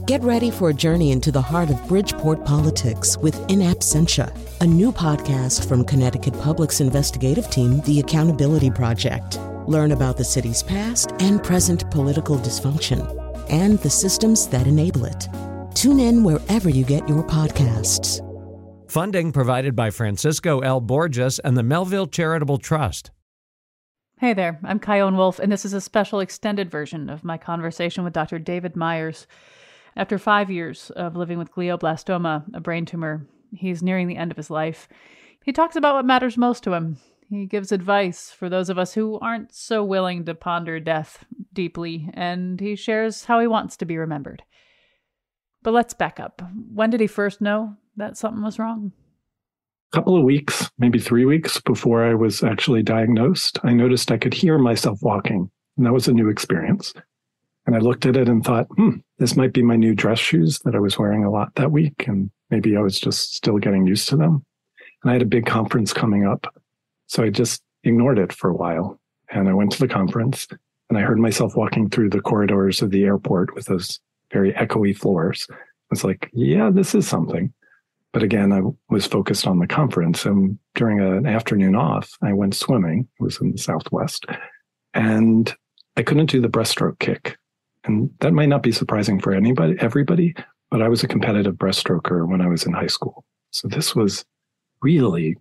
Get ready for a journey into the heart of Bridgeport politics with In Absentia, a new podcast from Connecticut Public's investigative team, The Accountability Project. Learn about the city's past and present political dysfunction and the systems that enable it. Tune in wherever you get your podcasts. Funding provided by Francisco L. Borges and the Melville Charitable Trust. Hey there, I'm Kyone Wolf, and this is a special extended version of my conversation with Dr. David Myers. After 5 years of living with glioblastoma, a brain tumor, he's nearing the end of his life. He talks about what matters most to him. He gives advice for those of us who aren't so willing to ponder death deeply, and he shares how he wants to be remembered. But let's back up. When did he first know that something was wrong? A couple of weeks, maybe 3 weeks before I was actually diagnosed, I noticed I could hear myself walking, and that was a new experience. And I looked at it and thought, this might be my new dress shoes that I was wearing a lot that week. And maybe I was just still getting used to them. And I had a big conference coming up. So I just ignored it for a while. And I went to the conference and I heard myself walking through the corridors of the airport with those very echoey floors. I was like, yeah, this is something. But again, I was focused on the conference. And during an afternoon off, I went swimming. It was in the Southwest. And I couldn't do the breaststroke kick. And that might not be surprising for everybody, but I was a competitive breaststroker when I was in high school. So this was really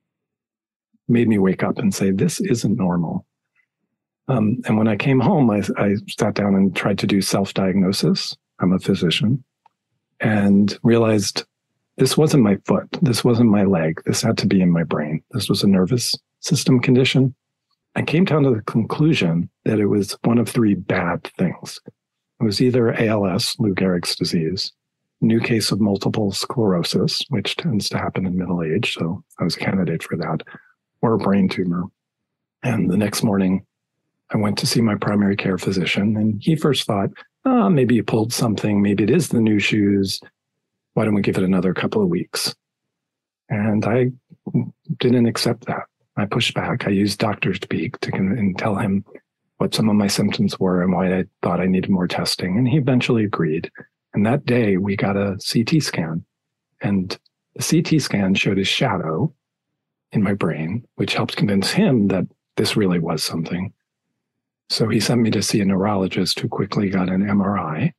made me wake up and say, this isn't normal. And when I came home, I sat down and tried to do self-diagnosis. I'm a physician, and realized this wasn't my foot. This wasn't my leg. This had to be in my brain. This was a nervous system condition. I came down to the conclusion that it was one of three bad things. It was either ALS, Lou Gehrig's disease, new case of multiple sclerosis, which tends to happen in middle age, so I was a candidate for that, or a brain tumor. And the next morning, I went to see my primary care physician, and he first thought, maybe you pulled something, maybe it is the new shoes. Why don't we give it another couple of weeks? And I didn't accept that. I pushed back. I used doctor speak and tell him what some of my symptoms were and why I thought I needed more testing. And he eventually agreed. And that day we got a CT scan, and the CT scan showed his shadow in my brain, which helped convince him that this really was something. So he sent me to see a neurologist who quickly got an MRI.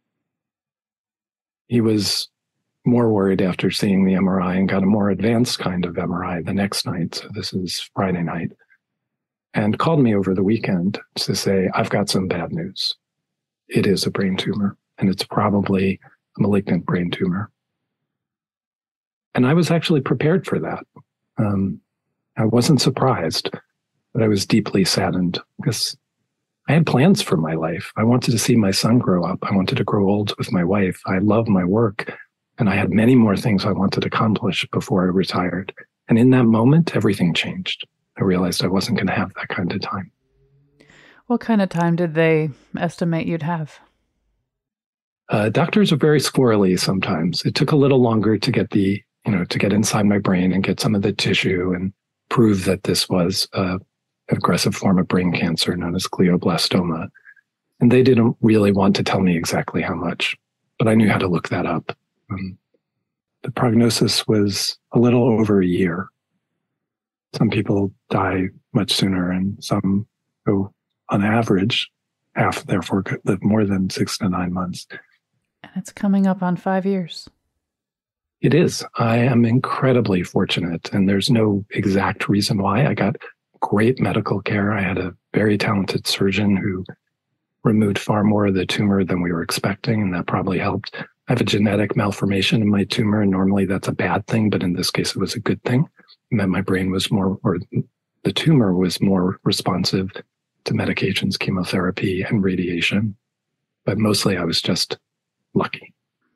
He was more worried after seeing the MRI and got a more advanced kind of MRI the next night. So this is Friday night, and called me over the weekend to say, I've got some bad news. It is a brain tumor, and it's probably a malignant brain tumor. And I was actually prepared for that. I wasn't surprised, but I was deeply saddened because I had plans for my life. I wanted to see my son grow up. I wanted to grow old with my wife. I love my work. And I had many more things I wanted to accomplish before I retired. And in that moment, everything changed. I realized I wasn't going to have that kind of time. What kind of time did they estimate you'd have? Doctors are very squirrely sometimes. It took a little longer to get to get inside my brain and get some of the tissue and prove that this was an aggressive form of brain cancer known as glioblastoma. And they didn't really want to tell me exactly how much, but I knew how to look that up. The prognosis was a little over a year. Some people die much sooner, and some who, on average, therefore could live more than 6 to 9 months. And it's coming up on 5 years. It is. I am incredibly fortunate, and there's no exact reason why. I got great medical care. I had a very talented surgeon who removed far more of the tumor than we were expecting, and that probably helped. I have a genetic malformation in my tumor, and normally that's a bad thing, but in this case, it was a good thing. And that my brain was the tumor was more responsive to medications, chemotherapy, and radiation. But mostly I was just lucky.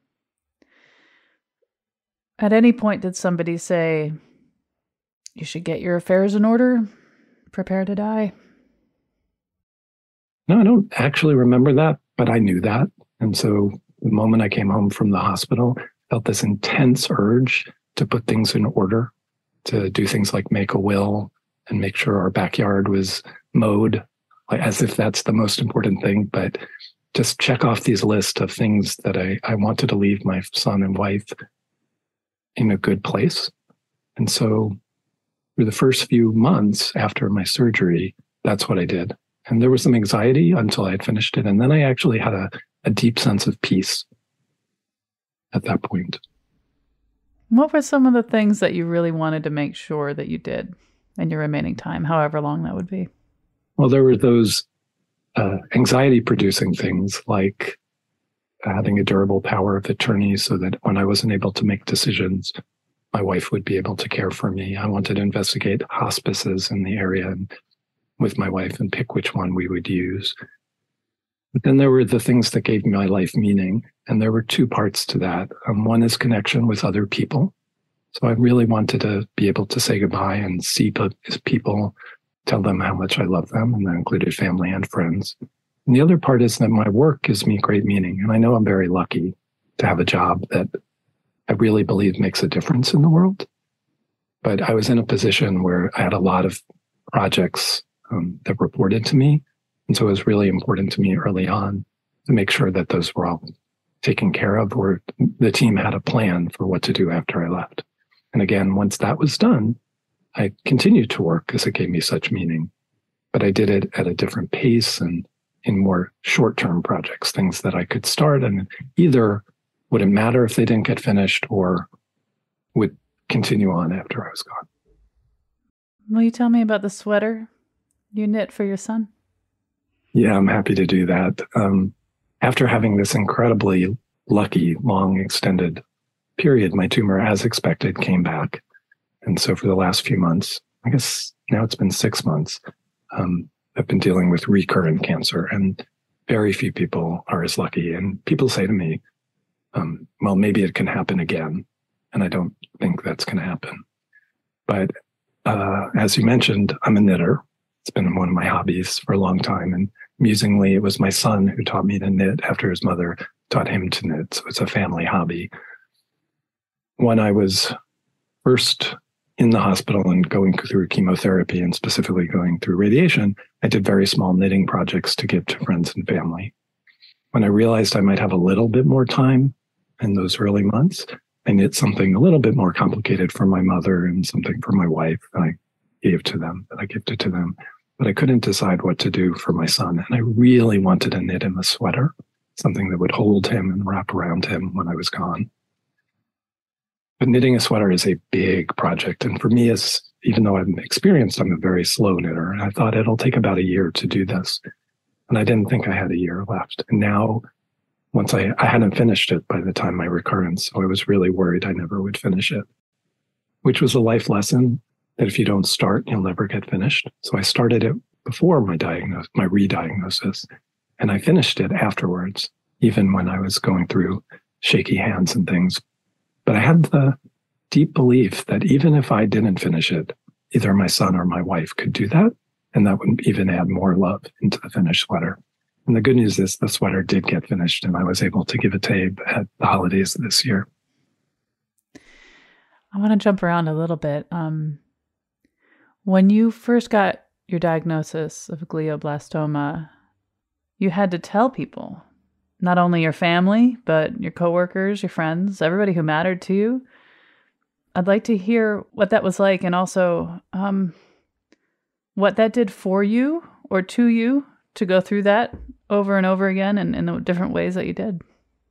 At any point, did somebody say, you should get your affairs in order, prepare to die? No, I don't actually remember that, but I knew that. And so the moment I came home from the hospital, I felt this intense urge to put things in order, to do things like make a will and make sure our backyard was mowed, like as if that's the most important thing. But just check off these lists of things that I wanted to leave my son and wife in a good place. And so for the first few months after my surgery, that's what I did. And there was some anxiety until I had finished it. And then I actually had a deep sense of peace at that point. What were some of the things that you really wanted to make sure that you did in your remaining time, however long that would be? Well, there were those anxiety-producing things like having a durable power of attorney so that when I wasn't able to make decisions, my wife would be able to care for me. I wanted to investigate hospices in the area and with my wife and pick which one we would use. But then there were the things that gave my life meaning. And there were two parts to that. One is connection with other people. So I really wanted to be able to say goodbye and see people, tell them how much I love them. And that included family and friends. And the other part is that my work gives me great meaning. And I know I'm very lucky to have a job that I really believe makes a difference in the world. But I was in a position where I had a lot of projects that reported to me. And so it was really important to me early on to make sure that those were all taken care of, or the team had a plan for what to do after I left. And again, once that was done, I continued to work because it gave me such meaning. But I did it at a different pace and in more short-term projects, things that I could start and either wouldn't matter if they didn't get finished or would continue on after I was gone. Will you tell me about the sweater you knit for your son? Yeah, I'm happy to do that. After having this incredibly lucky, long, extended period, my tumor, as expected, came back. And so for the last few months, I guess now it's been 6 months, I've been dealing with recurrent cancer, and very few people are as lucky. And people say to me, well, maybe it can happen again. And I don't think that's going to happen. But as you mentioned, I'm a knitter. It's been one of my hobbies for a long time. And amusingly, it was my son who taught me to knit after his mother taught him to knit. So it's a family hobby. When I was first in the hospital and going through chemotherapy and specifically going through radiation, I did very small knitting projects to give to friends and family. When I realized I might have a little bit more time in those early months, I knit something a little bit more complicated for my mother and something for my wife that I gave to them, that I gifted to them. But I couldn't decide what to do for my son. And I really wanted to knit him a sweater, something that would hold him and wrap around him when I was gone. But knitting a sweater is a big project. And for me, even though I'm experienced, I'm a very slow knitter. And I thought it'll take about a year to do this. And I didn't think I had a year left. And now, once I hadn't finished it by the time my recurrence, so I was really worried I never would finish it, which was a life lesson that if you don't start, you'll never get finished. So I started it before my re-diagnosis, and I finished it afterwards, even when I was going through shaky hands and things. But I had the deep belief that even if I didn't finish it, either my son or my wife could do that, and that would even add more love into the finished sweater. And the good news is the sweater did get finished, and I was able to give it to Abe at the holidays this year. I want to jump around a little bit. When you first got your diagnosis of glioblastoma, you had to tell people, not only your family, but your coworkers, your friends, everybody who mattered to you. I'd like to hear what that was like, and also what that did for you or to you to go through that over and over again and in the different ways that you did.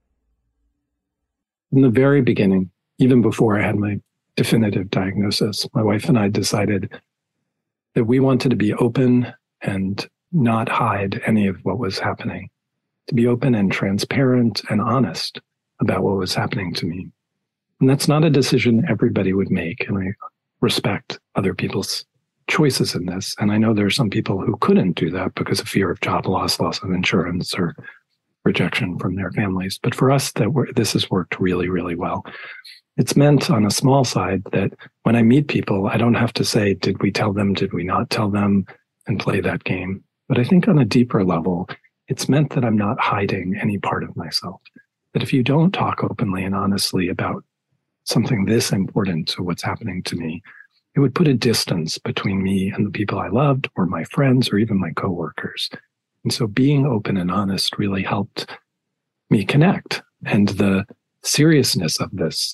In the very beginning, even before I had my definitive diagnosis, my wife and I decided that we wanted to be open and not hide any of what was happening, to be open and transparent and honest about what was happening to me. And that's not a decision everybody would make. And I respect other people's choices in this. And I know there are some people who couldn't do that because of fear of job loss, loss of insurance, or rejection from their families. But for us, this has worked really, really well. It's meant on a small side that when I meet people, I don't have to say, did we tell them, did we not tell them, and play that game. But I think on a deeper level, it's meant that I'm not hiding any part of myself. That if you don't talk openly and honestly about something this important to what's happening to me, it would put a distance between me and the people I loved, or my friends, or even my coworkers. And so being open and honest really helped me connect. And the seriousness of this,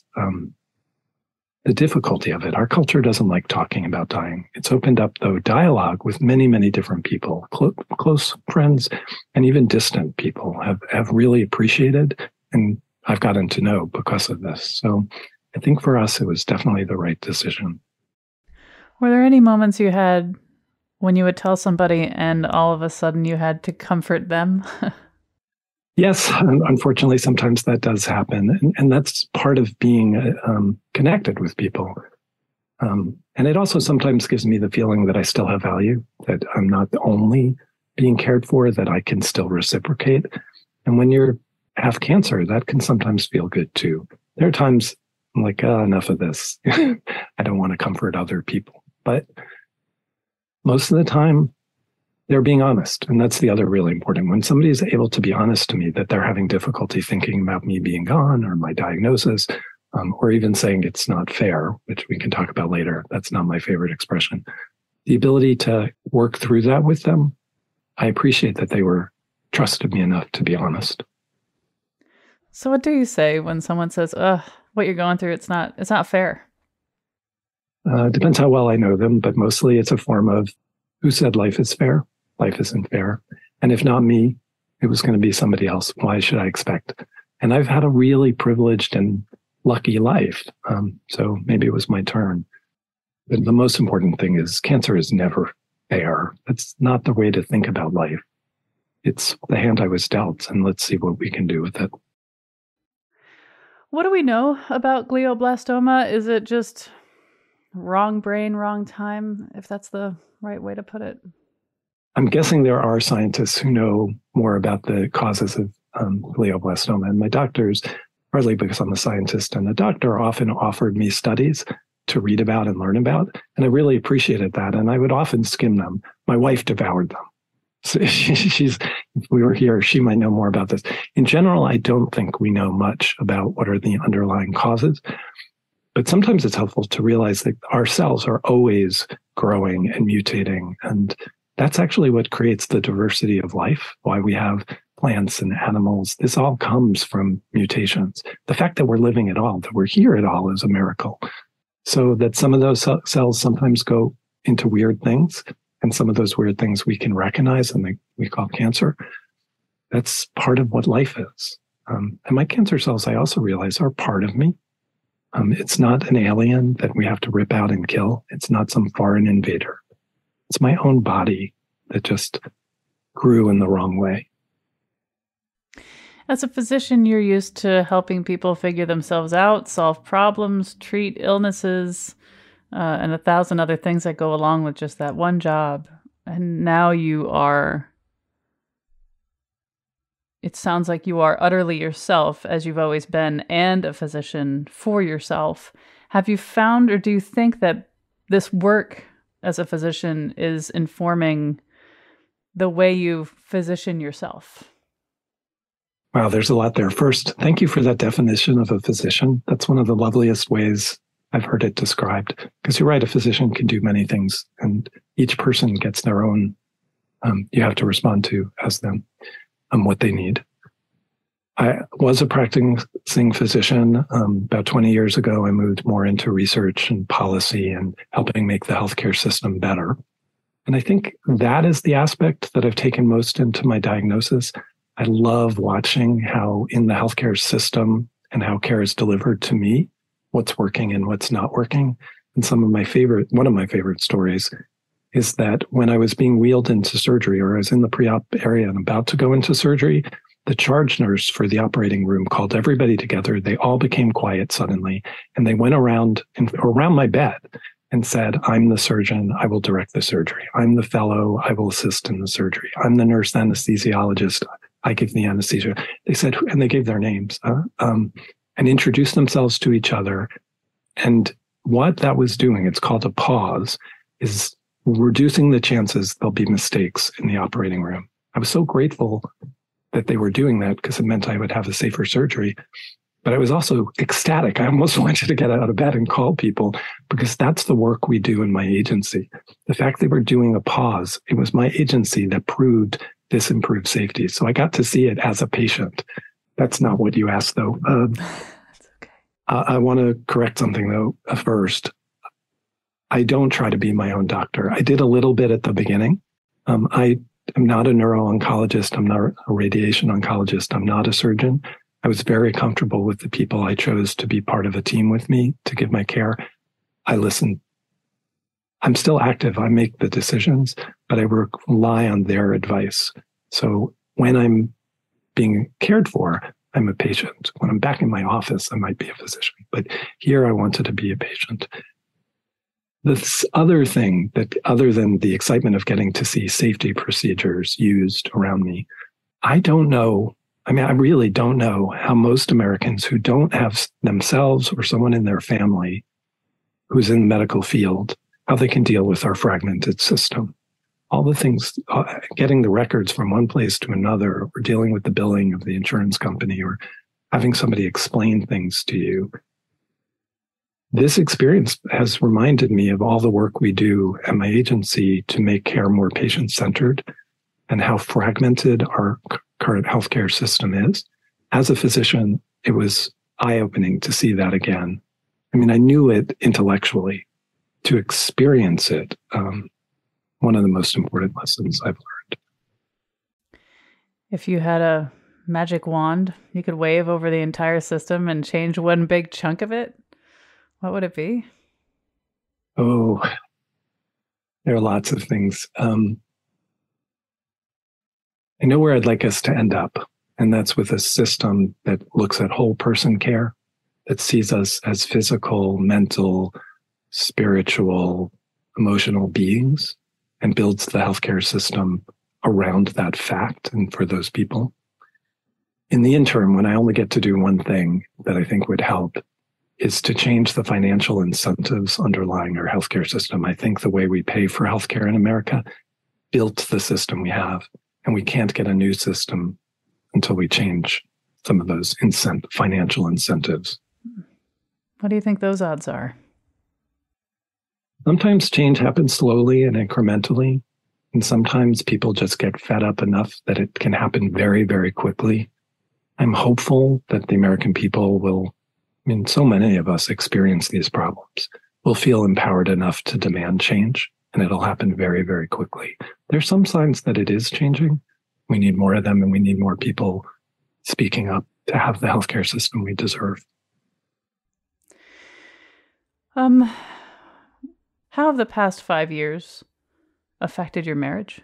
the difficulty of it. Our culture doesn't like talking about dying. It's opened up, though, dialogue with many, many different people, close friends, and even distant people have really appreciated, and I've gotten to know because of this. So I think for us, it was definitely the right decision. Were there any moments you had when you would tell somebody and all of a sudden you had to comfort them? Yes, unfortunately, sometimes that does happen. And that's part of being connected with people. And it also sometimes gives me the feeling that I still have value, that I'm not only being cared for, that I can still reciprocate. And when you have cancer, that can sometimes feel good too. There are times I'm like, enough of this. I don't want to comfort other people. But most of the time, they're being honest. And that's the other really important. When somebody is able to be honest to me that they're having difficulty thinking about me being gone or my diagnosis, or even saying it's not fair, which we can talk about later. That's not my favorite expression. The ability to work through that with them, I appreciate that they trusted me enough to be honest. So what do you say when someone says, what you're going through, it's not fair? Depends how well I know them, but mostly it's a form of, who said life is fair? Life isn't fair. And if not me, it was going to be somebody else. Why should I expect? And I've had a really privileged and lucky life. So maybe it was my turn. But the most important thing is cancer is never fair. That's not the way to think about life. It's the hand I was dealt, and let's see what we can do with it. What do we know about glioblastoma? Is it just wrong brain, wrong time, if that's the right way to put it? I'm guessing there are scientists who know more about the causes of glioblastoma. And my doctors, partly because I'm a scientist and a doctor, often offered me studies to read about and learn about. And I really appreciated that. And I would often skim them. My wife devoured them. So if we were here, she might know more about this. In general, I don't think we know much about what are the underlying causes. But sometimes it's helpful to realize that our cells are always growing and mutating. And that's actually what creates the diversity of life, why we have plants and animals. This all comes from mutations. The fact that we're living at all, that we're here at all, is a miracle. So that some of those cells sometimes go into weird things, and some of those weird things we can recognize and we call cancer. That's part of what life is. And my cancer cells, I also realize, are part of me. It's not an alien that we have to rip out and kill. It's not some foreign invader. It's my own body that just grew in the wrong way. As a physician, you're used to helping people figure themselves out, solve problems, treat illnesses, and 1,000 other things that go along with just that one job. And now it sounds like you are utterly yourself, as you've always been, and a physician for yourself. Have you found, or do you think that this work as a physician is informing the way you physician yourself? Wow, there's a lot there. First, thank you for that definition of a physician. That's one of the loveliest ways I've heard it described. Because you're right, a physician can do many things, and each person gets their own, you have to respond to as them, what they need. I was a practicing physician. About 20 years ago, I moved more into research and policy and helping make the healthcare system better. And I think that is the aspect that I've taken most into my diagnosis. I love watching how in the healthcare system and how care is delivered to me, what's working and what's not working. And one of my favorite stories is that when I was being wheeled into surgery, or I was in the pre-op area and about to go into surgery, the charge nurse for the operating room called everybody together. They all became quiet suddenly, and they went around my bed and said, "I'm the surgeon, I will direct the surgery. I'm the fellow, I will assist in the surgery. I'm the nurse anesthesiologist, I give the anesthesia." They said, and they gave their names, and introduced themselves to each other. And what that was doing, it's called a pause, is reducing the chances there'll be mistakes in the operating room. I was so grateful that they were doing that because it meant I would have a safer surgery. But I was also ecstatic. I almost wanted to get out of bed and call people, because that's the work we do in my agency. The fact they were doing a pause, it was my agency that proved this improves safety. So I got to see it as a patient. That's not what you asked, though. That's okay. I want to correct something, though, first. I don't try to be my own doctor. I did a little bit at the beginning. I am not a neuro-oncologist. I'm not a radiation oncologist. I'm not a surgeon. I was very comfortable with the people I chose to be part of a team with me to give my care. I listened. I'm still active. I make the decisions, but I rely on their advice. So when I'm being cared for, I'm a patient. When I'm back in my office, I might be a physician. But here I wanted to be a patient. This other thing that, other than the excitement of getting to see safety procedures used around me, I don't know. I mean, I really don't know how most Americans who don't have themselves or someone in their family who's in the medical field, how they can deal with our fragmented system. All the things, getting the records from one place to another, or dealing with the billing of the insurance company, or having somebody explain things to you. This experience has reminded me of all the work we do at my agency to make care more patient-centered and how fragmented our current healthcare system is. As a physician, it was eye-opening to see that again. I mean, I knew it intellectually. To experience it, one of the most important lessons I've learned. If you had a magic wand you could wave over the entire system and change one big chunk of it, what would it be? Oh, there are lots of things. I know where I'd like us to end up, and that's with a system that looks at whole person care, that sees us as physical, mental, spiritual, emotional beings, and builds the healthcare system around that fact and for those people. In the interim, when I only get to do one thing that I think would help, is to change the financial incentives underlying our healthcare system. I think the way we pay for healthcare in America built the system we have, and we can't get a new system until we change some of those financial incentives. What do you think those odds are? Sometimes change happens slowly and incrementally, and sometimes people just get fed up enough that it can happen very, very quickly. I'm hopeful that the American people will, I mean, so many of us experience these problems, will feel empowered enough to demand change, and it'll happen very, very quickly. There's some signs that it is changing. We need more of them, and we need more people speaking up to have the healthcare system we deserve. How have the past 5 years affected your marriage?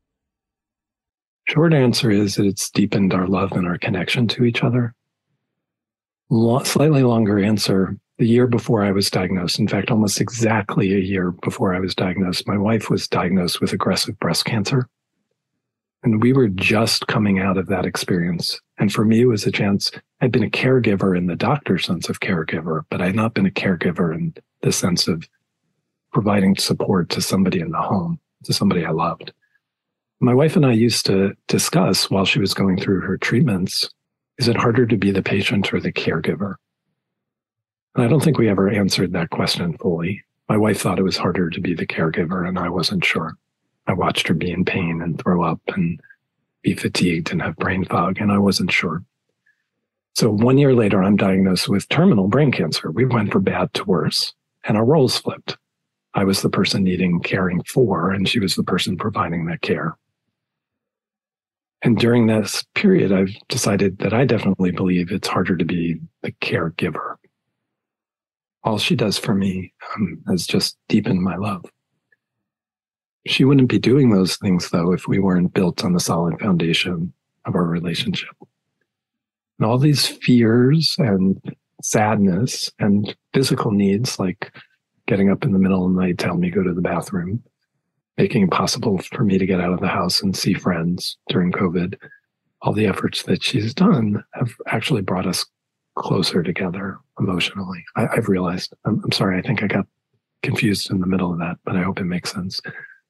Short answer is that it's deepened our love and our connection to each other. Slightly longer answer, the year before I was diagnosed, in fact, almost exactly a year before I was diagnosed, my wife was diagnosed with aggressive breast cancer. And we were just coming out of that experience. And for me, it was a chance. I'd been a caregiver in the doctor's sense of caregiver, but I had not been a caregiver in the sense of providing support to somebody in the home, to somebody I loved. My wife and I used to discuss while she was going through her treatments, is it harder to be the patient or the caregiver? And I don't think we ever answered that question fully. My wife thought it was harder to be the caregiver, and I wasn't sure. I watched her be in pain and throw up and be fatigued and have brain fog, and I wasn't sure. So 1 year later, I'm diagnosed with terminal brain cancer. We went from bad to worse, and our roles flipped. I was the person needing caring for, and she was the person providing that care. And during this period, I've decided that I definitely believe it's harder to be the caregiver. All she does for me has just deepened my love. She wouldn't be doing those things, though, if we weren't built on the solid foundation of our relationship. And all these fears and sadness and physical needs, like getting up in the middle of the night to help me go to the bathroom, making it possible for me to get out of the house and see friends during COVID, all the efforts that she's done have actually brought us closer together emotionally. I've realized. I'm sorry, I think I got confused in the middle of that, but I hope it makes sense.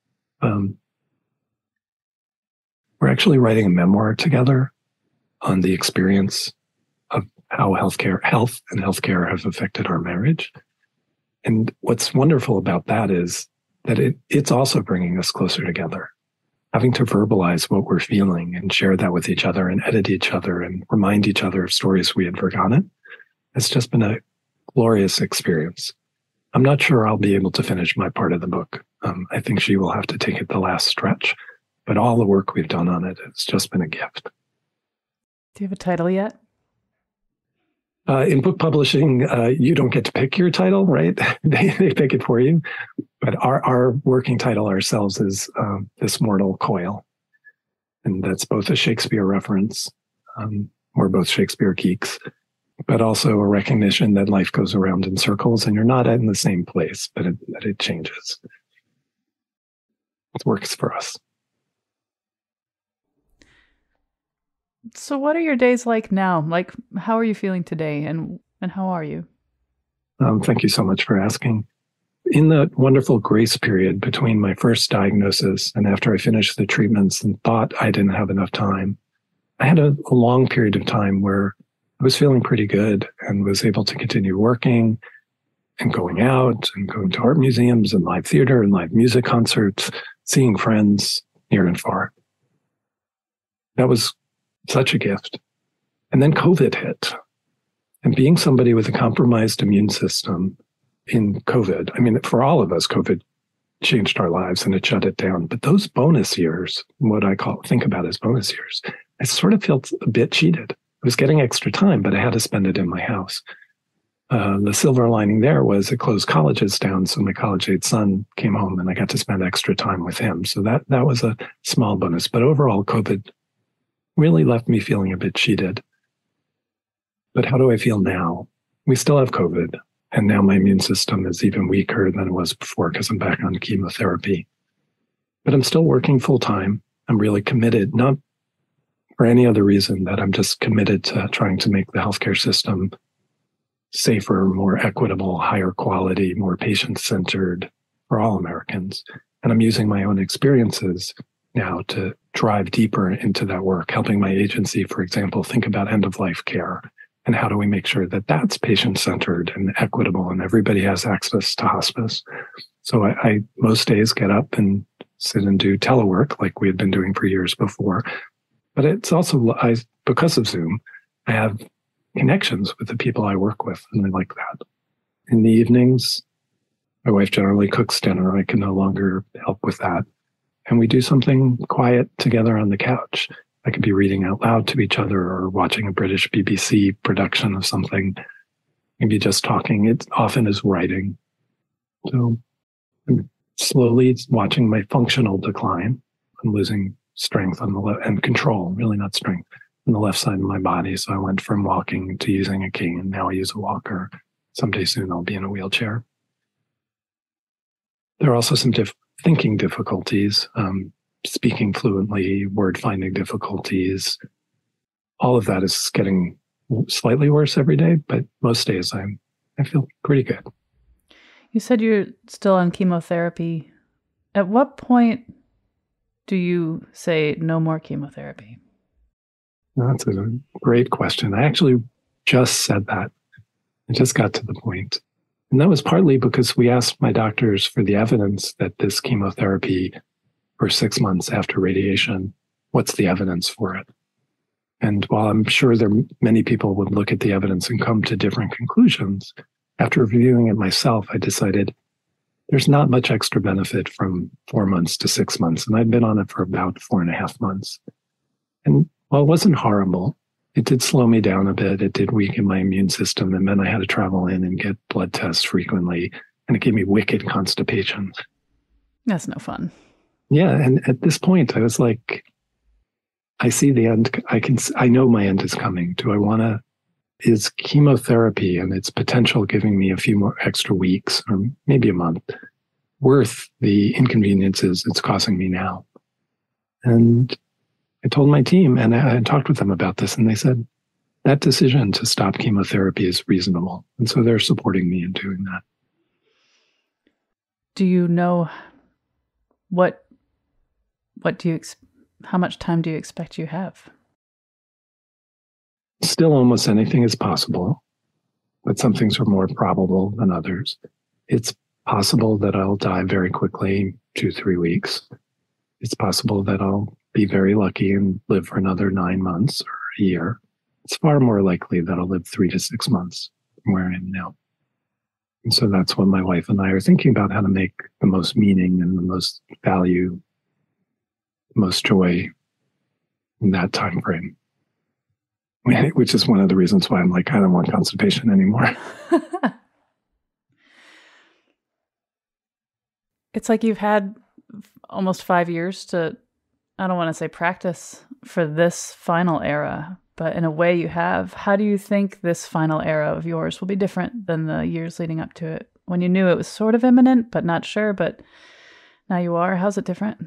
We're actually writing a memoir together on the experience of how health and healthcare have affected our marriage. And what's wonderful about that is that it's also bringing us closer together. having to verbalize what we're feeling and share that with each other and edit each other and remind each other of stories we had forgotten. It's just been a glorious experience. I'm not sure I'll be able to finish my part of the book. I think she will have to take it the last stretch, but all the work we've done on it has just been a gift. Do you have a title yet? In book publishing, you don't get to pick your title, right? They pick it for you. But our working title ourselves is This Mortal Coil. And that's both a Shakespeare reference. We're both Shakespeare geeks, but also a recognition that life goes around in circles and you're not in the same place, but it changes. It works for us. So what are your days like now? Like, how are you feeling today and how are you? Thank you so much for asking. In the wonderful grace period between my first diagnosis and after I finished the treatments and thought I didn't have enough time, I had a long period of time where I was feeling pretty good and was able to continue working and going out and going to art museums and live theater and live music concerts, seeing friends near and far. That was such a gift. And then COVID hit. And being somebody with a compromised immune system in COVID, I mean, for all of us, COVID changed our lives and it shut it down. But those bonus years, what I think about as bonus years, I sort of felt a bit cheated. I was getting extra time, but I had to spend it in my house. The silver lining there was it closed colleges down. So my college-age son came home and I got to spend extra time with him. So that was a small bonus. But overall, COVID really left me feeling a bit cheated. But how do I feel now? We still have COVID. And now my immune system is even weaker than it was before because I'm back on chemotherapy. But I'm still working full time. I'm really committed, not for any other reason, that I'm just committed to trying to make the healthcare system safer, more equitable, higher quality, more patient-centered for all Americans. And I'm using my own experiences now to drive deeper into that work, helping my agency, for example, think about end-of-life care. And how do we make sure that that's patient-centered and equitable and everybody has access to hospice? So I most days get up and sit and do telework like we had been doing for years before. But it's also, because of Zoom, I have connections with the people I work with, and I like that. In the evenings, my wife generally cooks dinner. I can no longer help with that. And we do something quiet together on the couch. I could be reading out loud to each other or watching a British BBC production of something. Maybe just talking. It often is writing. So I'm slowly watching my functional decline. I'm losing strength on the left and control, really not strength, on the left side of my body. So I went from walking to using a cane, and now I use a walker. Someday soon I'll be in a wheelchair. There are also some thinking difficulties. Speaking fluently, word finding difficulties. All of that is getting slightly worse every day, but most days I feel pretty good. You said you're still on chemotherapy. At what point do you say no more chemotherapy? That's a great question. I actually just said that. I just got to the point. And that was partly because we asked my doctors for the evidence that this chemotherapy for 6 months after radiation, what's the evidence for it? And while I'm sure many people would look at the evidence and come to different conclusions, after reviewing it myself, I decided there's not much extra benefit from 4 months to 6 months. And I'd been on it for about 4.5 months. And while it wasn't horrible, it did slow me down a bit. It did weaken my immune system. And then I had to travel in and get blood tests frequently. And it gave me wicked constipation. That's no fun. Yeah. And at this point, I was like, I see the end. I know my end is coming. Is chemotherapy and its potential giving me a few more extra weeks or maybe a month worth the inconveniences it's causing me now? And I told my team, and I had talked with them about this, and they said, that decision to stop chemotherapy is reasonable. And so they're supporting me in doing that. Do you know how much time do you expect you have? Still, almost anything is possible, but some things are more probable than others. It's possible that I'll die very quickly, 2-3 weeks. It's possible that I'll be very lucky and live for another 9 months or a year. It's far more likely that I'll live 3 to 6 months from where I am now. And so that's what my wife and I are thinking about, how to make the most meaning and the most value, the most joy in that time frame. Which is one of the reasons why I'm like, I don't want constipation anymore. It's like you've had almost 5 years to, I don't want to say practice for this final era, but in a way you have. How do you think this final era of yours will be different than the years leading up to it? When you knew it was sort of imminent, but not sure, but now you are. How's it different?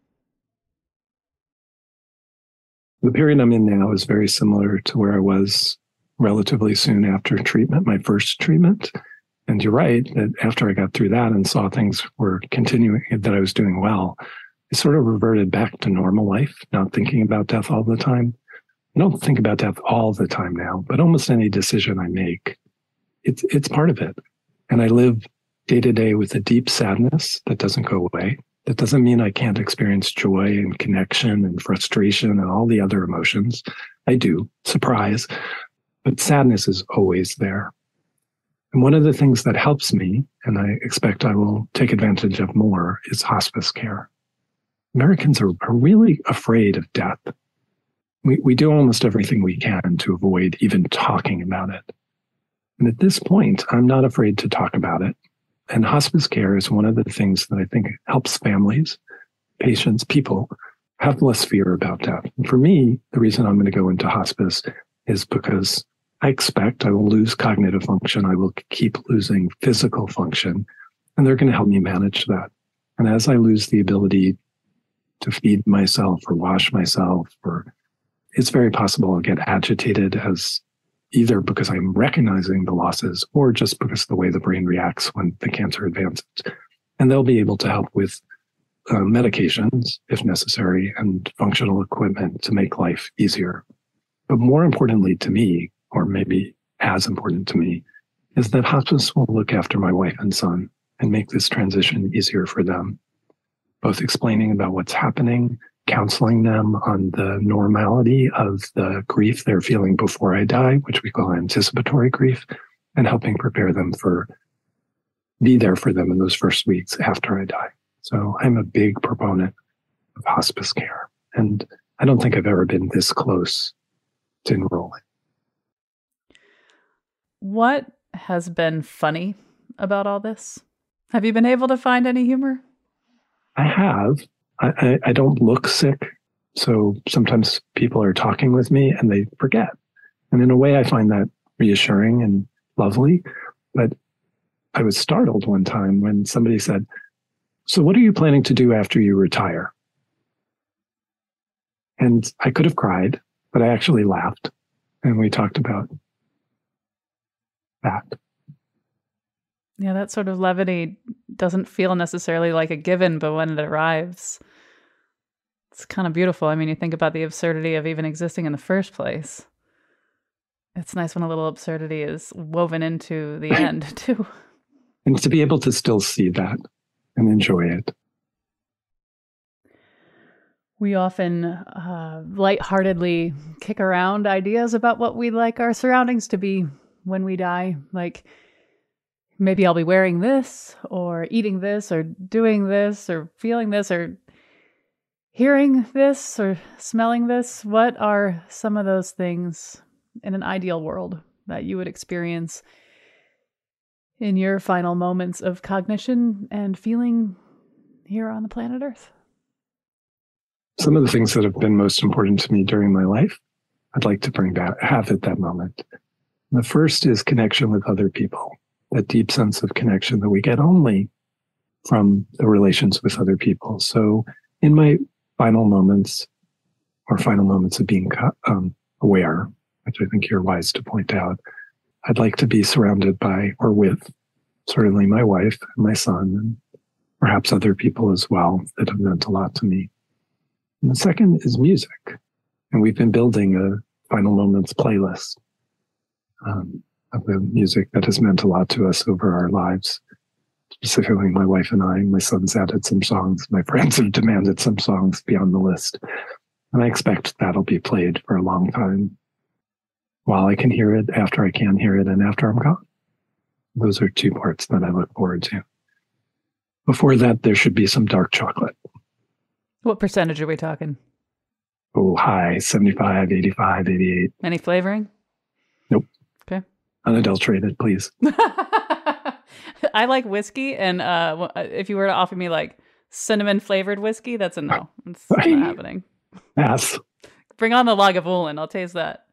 The period I'm in now is very similar to where I was relatively soon after treatment, my first treatment. And you're right that after I got through that and saw things were continuing, that I was doing well, I sort of reverted back to normal life, not thinking about death all the time. I don't think about death all the time now, but almost any decision I make, it's part of it. And I live day to day with a deep sadness that doesn't go away. That doesn't mean I can't experience joy and connection and frustration and all the other emotions. I do, surprise, but sadness is always there. And one of the things that helps me, and I expect I will take advantage of more, is hospice care. Americans are really afraid of death. We do almost everything we can to avoid even talking about it. And at this point, I'm not afraid to talk about it. And hospice care is one of the things that I think helps families, patients, people have less fear about death. And for me, the reason I'm going to go into hospice is because I expect I will lose cognitive function. I will keep losing physical function, and they're going to help me manage that. And as I lose the ability to feed myself or wash myself, or it's very possible I'll get agitated as either because I'm recognizing the losses or just because of the way the brain reacts when the cancer advances. And they'll be able to help with medications, if necessary, and functional equipment to make life easier. But more importantly to me, or maybe as important to me, is that hospice will look after my wife and son and make this transition easier for them, both explaining about what's happening, counseling them on the normality of the grief they're feeling before I die, which we call anticipatory grief, and helping prepare them be there for them in those first weeks after I die. So I'm a big proponent of hospice care. And I don't think I've ever been this close to enrolling. What has been funny about all this? Have you been able to find any humor? I have. I don't look sick. So sometimes people are talking with me and they forget. And in a way, I find that reassuring and lovely. But I was startled one time when somebody said, "So what are you planning to do after you retire?" And I could have cried, but I actually laughed. And we talked about that. Yeah, that sort of levity doesn't feel necessarily like a given, but when it arrives, it's kind of beautiful. I mean, you think about the absurdity of even existing in the first place. It's nice when a little absurdity is woven into the end, too. And to be able to still see that and enjoy it. We often lightheartedly kick around ideas about what we'd like our surroundings to be when we die. Like, maybe I'll be wearing this, or eating this, or doing this, or feeling this, or hearing this, or smelling this. What are some of those things in an ideal world that you would experience in your final moments of cognition and feeling here on the planet Earth? Some of the things that have been most important to me during my life, I'd like to have at that moment. The first is connection with other people, that deep sense of connection that we get only from the relations with other people. So in my final moments, or final moments of being aware, which I think you're wise to point out, I'd like to be surrounded by or with certainly my wife and my son, and perhaps other people as well that have meant a lot to me. And the second is music. And we've been building a Final Moments playlist of the music that has meant a lot to us over our lives specifically my wife and I. My son's added some songs. My friends have demanded some songs beyond the list. And I expect that'll be played for a long time, while I can hear it, after I can hear it, and after I'm gone. Those are two parts that I look forward to. Before that, there should be some dark chocolate. What percentage are we talking? Oh, high, 75, 85, 88. Any flavoring? Nope. Okay. Unadulterated, please. I like whiskey, and if you were to offer me like cinnamon flavored whiskey, that's a no. It's not happening. Yes. Bring on the Lagavulin. I'll taste that.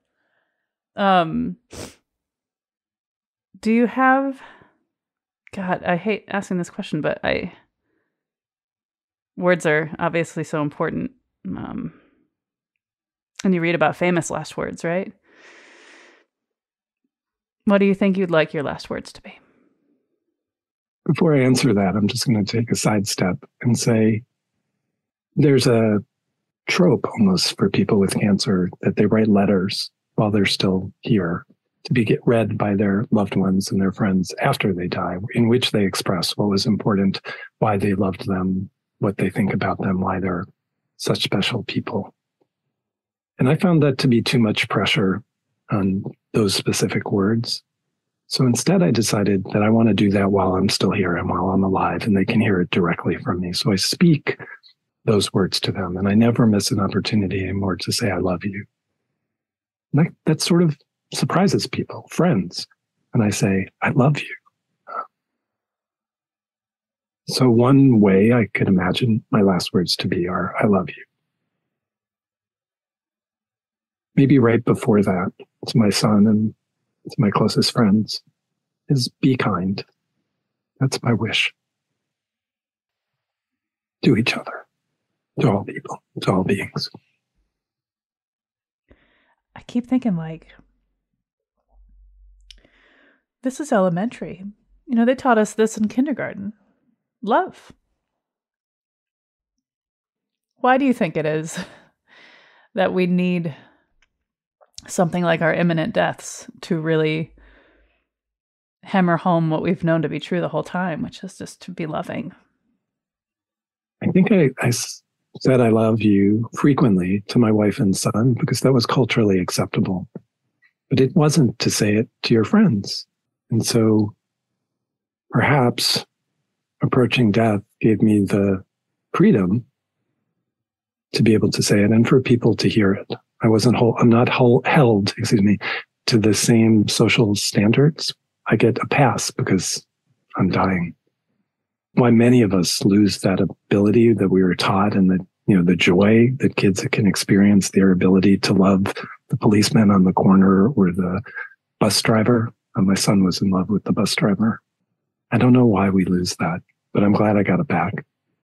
Do you have... God, I hate asking this question, but words are obviously so important. And you read about famous last words, right? What do you think you'd like your last words to be? Before I answer that, I'm just going to take a sidestep and say there's a trope almost for people with cancer that they write letters while they're still here to get read by their loved ones and their friends after they die, in which they express what was important, why they loved them, what they think about them, why they're such special people. And I found that to be too much pressure on those specific words. So instead, I decided that I want to do that while I'm still here and while I'm alive, and they can hear it directly from me. So I speak those words to them, and I never miss an opportunity anymore to say, I love you. And that sort of surprises people, friends. And I say, I love you. So one way I could imagine my last words to be are, I love you. Maybe right before that, to my son and to my closest friends, is be kind. That's my wish. To each other, to all people, to all beings. I keep thinking like, this is elementary. You know, they taught us this in kindergarten. Love. Why do you think it is that we need something like our imminent deaths to really hammer home what we've known to be true the whole time, which is just to be loving? I think I said I love you frequently to my wife and son because that was culturally acceptable. But it wasn't to say it to your friends. And so perhaps approaching death gave me the freedom to be able to say it and for people to hear it. I'm not held to the same social standards. I get a pass because I'm dying. Why many of us lose that ability that we were taught, and the joy that kids can experience, their ability to love the policeman on the corner or the bus driver. My son was in love with the bus driver. I don't know why we lose that, but I'm glad I got it back.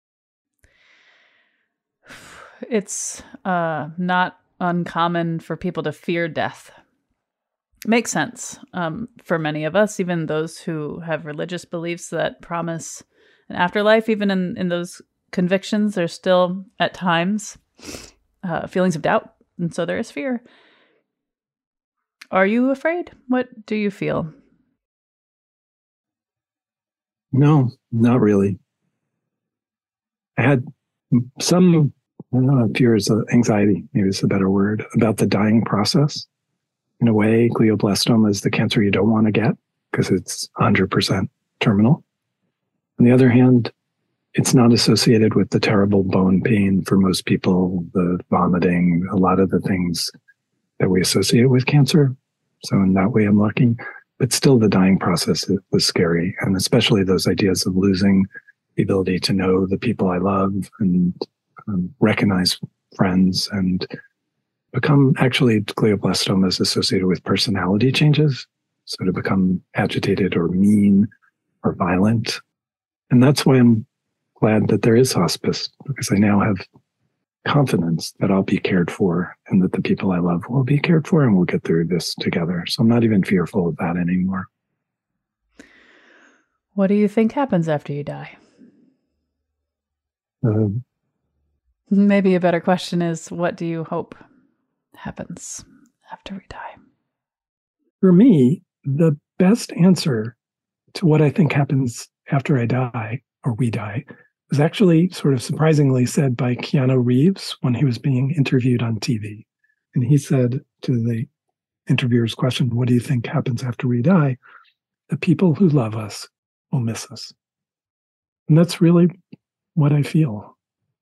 It's not uncommon for people to fear death. Makes sense for many of us, even those who have religious beliefs that promise an afterlife. Even in those convictions, there's still at times feelings of doubt, and so there is fear. Are you afraid? What do you feel? No, not really. I had some, I don't know, fear is anxiety, maybe it's a better word, about the dying process. In a way, glioblastoma is the cancer you don't want to get because it's 100% terminal. On the other hand, it's not associated with the terrible bone pain for most people, the vomiting, a lot of the things that we associate with cancer. So in that way, I'm lucky. But still, the dying process was scary. And especially those ideas of losing the ability to know the people I love and recognize friends and become, actually, glioblastoma is associated with personality changes. So to become agitated or mean or violent. And that's why I'm glad that there is hospice, because I now have confidence that I'll be cared for and that the people I love will be cared for and we'll get through this together. So I'm not even fearful of that anymore. What do you think happens after you die? Maybe a better question is, what do you hope happens after we die? For me, the best answer to what I think happens after I die, or we die, was actually sort of surprisingly said by Keanu Reeves when he was being interviewed on TV. And he said to the interviewer's question, what do you think happens after we die? The people who love us will miss us. And that's really what I feel.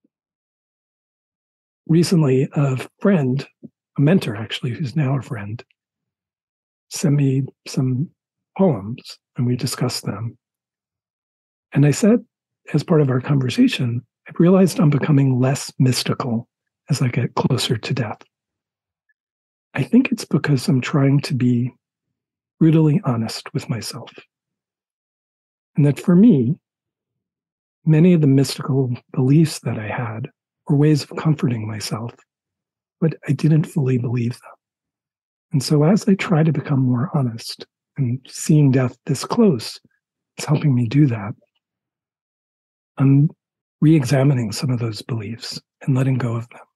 Recently, a friend, a mentor actually, who's now a friend, sent me some poems and we discussed them. And I said, as part of our conversation, I've realized I'm becoming less mystical as I get closer to death. I think it's because I'm trying to be brutally honest with myself. And that for me, many of the mystical beliefs that I had were ways of comforting myself, but I didn't fully believe them. And so as I try to become more honest, and seeing death this close is helping me do that, I'm re-examining some of those beliefs and letting go of them.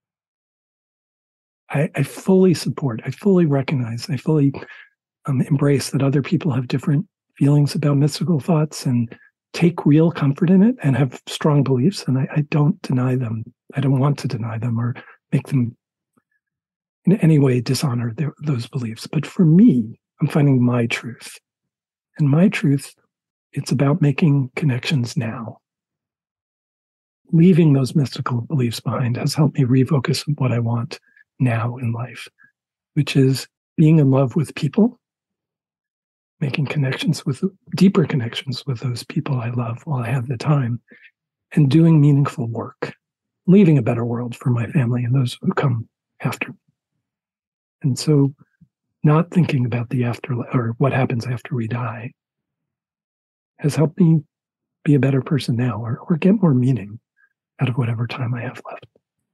I fully support, I fully recognize, I fully embrace that other people have different feelings about mystical thoughts and take real comfort in it and have strong beliefs. And I don't deny them. I don't want to deny them or make them in any way dishonor those beliefs. But for me, I'm finding my truth. And my truth, it's about making connections now. Leaving those mystical beliefs behind has helped me refocus on what I want now in life, which is being in love with people, making deeper connections with those people I love while I have the time, and doing meaningful work, leaving a better world for my family and those who come after me. And so not thinking about the afterlife or what happens after we die has helped me be a better person now or get more meaning out of whatever time I have left.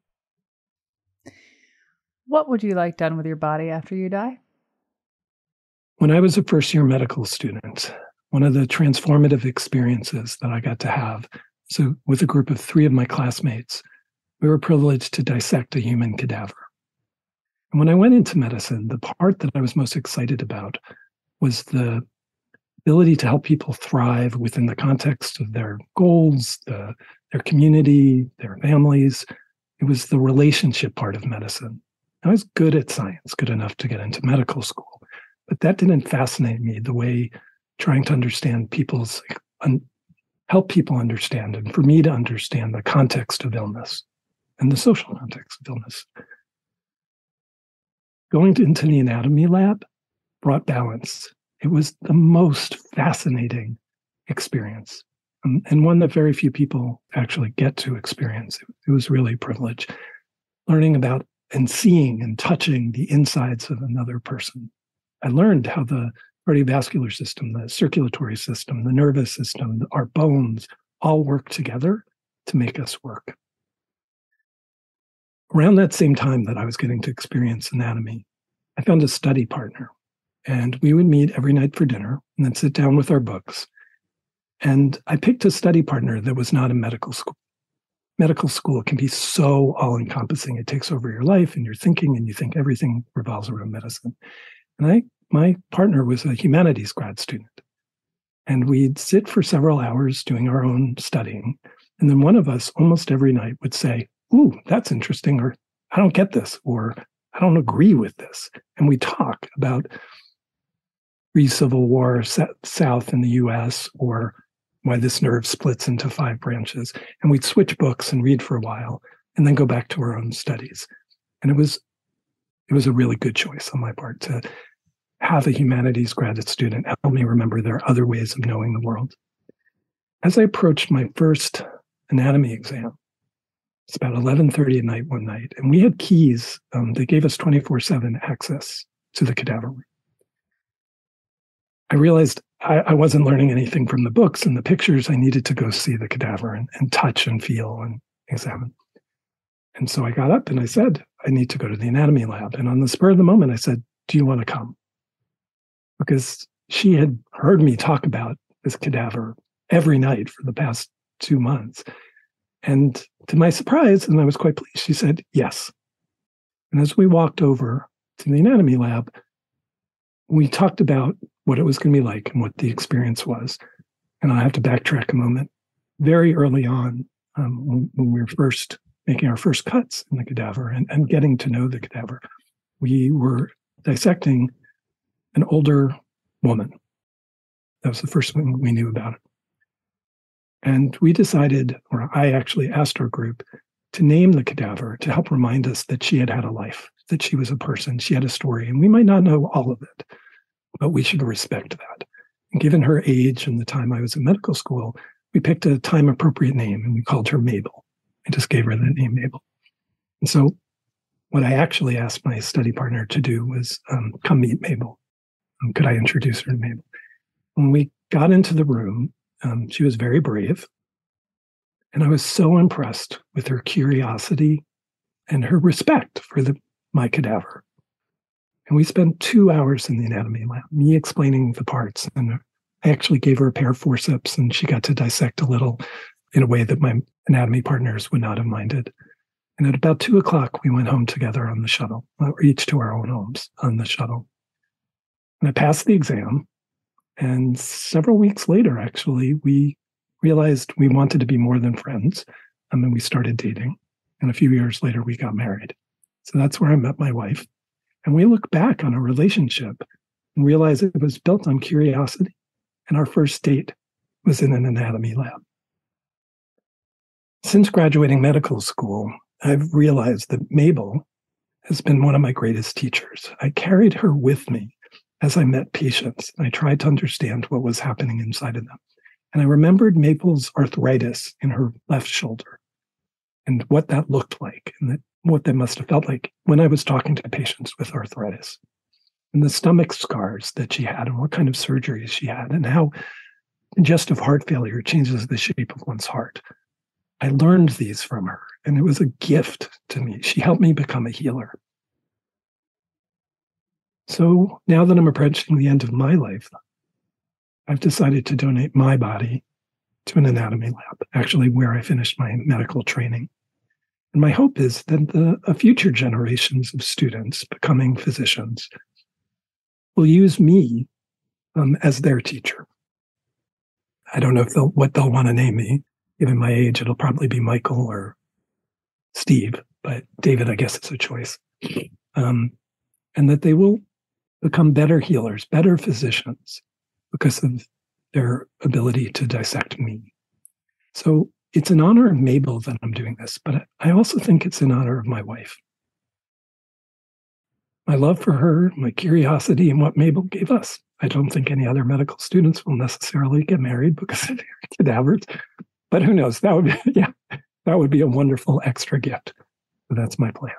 What would you like done with your body after you die? When I was a first-year medical student, one of the transformative experiences that I got to have, so with a group of 3 of my classmates, we were privileged to dissect a human cadaver. And when I went into medicine, the part that I was most excited about was the ability to help people thrive within the context of their goals, their community, their families. It was the relationship part of medicine. I was good at science, good enough to get into medical school, but that didn't fascinate me the way trying to understand help people understand, and for me to understand the context of illness and the social context of illness. Going into the anatomy lab brought balance. It was the most fascinating experience, and one that very few people actually get to experience. It was really a privilege. Learning about and seeing and touching the insides of another person. I learned how the cardiovascular system, the circulatory system, the nervous system, our bones all work together to make us work. Around that same time that I was getting to experience anatomy, I found a study partner. And we would meet every night for dinner and then sit down with our books. And I picked a study partner that was not in medical school. Medical school can be so all-encompassing. It takes over your life and your thinking, and you think everything revolves around medicine. And my partner was a humanities grad student. And we'd sit for several hours doing our own studying. And then one of us almost every night would say, ooh, that's interesting, or I don't get this, or I don't agree with this. And we talk about pre-Civil War South in the US, or why this nerve splits into 5 branches. And we'd switch books and read for a while and then go back to our own studies. And it was a really good choice on my part to have a humanities graduate student help me remember there are other ways of knowing the world. As I approached my first anatomy exam, it's about 11:30 at night one night, and we had keys. They gave us 24/7 access to the cadaver room. I realized I wasn't learning anything from the books and the pictures. I needed to go see the cadaver and touch and feel and examine. And so I got up and I said, I need to go to the anatomy lab. And on the spur of the moment, I said, do you want to come? Because she had heard me talk about this cadaver every night for the past 2 months. And to my surprise, and I was quite pleased, she said, yes. And as we walked over to the anatomy lab, we talked about what it was going to be like and what the experience was. And I have to backtrack a moment. Very early on, when we were first making our first cuts in the cadaver and getting to know the cadaver, we were dissecting an older woman. That was the first thing we knew about it. And we decided, or I actually asked our group to name the cadaver to help remind us that she had had a life, that she was a person, she had a story, and we might not know all of it, but we should respect that. And given her age and the time I was in medical school, we picked a time-appropriate name, and we called her Mabel. I just gave her the name Mabel. And so what I actually asked my study partner to do was come meet Mabel. Could I introduce her to Mabel? When we got into the room, she was very brave. And I was so impressed with her curiosity and her respect for my cadaver. And we spent 2 hours in the anatomy lab, me explaining the parts. And I actually gave her a pair of forceps, and she got to dissect a little in a way that my anatomy partners would not have minded. And at about 2:00, we went home together on the shuttle, or each to our own homes on the shuttle. And I passed the exam. And several weeks later, actually, we realized we wanted to be more than friends. And then we started dating. And a few years later, we got married. So that's where I met my wife. And we look back on a relationship and realize it was built on curiosity. And our first date was in an anatomy lab. Since graduating medical school, I've realized that Mabel has been one of my greatest teachers. I carried her with me as I met patients. I tried to understand what was happening inside of them. And I remembered Mabel's arthritis in her left shoulder and what that looked like and what that must have felt like when I was talking to patients with arthritis, and the stomach scars that she had and what kind of surgeries she had and how congestive heart failure changes the shape of one's heart. I learned these from her, and it was a gift to me. She helped me become a healer. So now that I'm approaching the end of my life, I've decided to donate my body to an anatomy lab, actually where I finished my medical training. And my hope is that future generations of students becoming physicians will use me as their teacher. I don't know what they'll want to name me. Given my age, it'll probably be Michael or Steve, but David, I guess, is a choice. And that they will become better healers, better physicians because of their ability to dissect me. So it's in honor of Mabel that I'm doing this, but I also think it's in honor of my wife. My love for her, my curiosity, and what Mabel gave us. I don't think any other medical students will necessarily get married because of their cadavers, but who knows? That would be a wonderful extra gift. So that's my plan.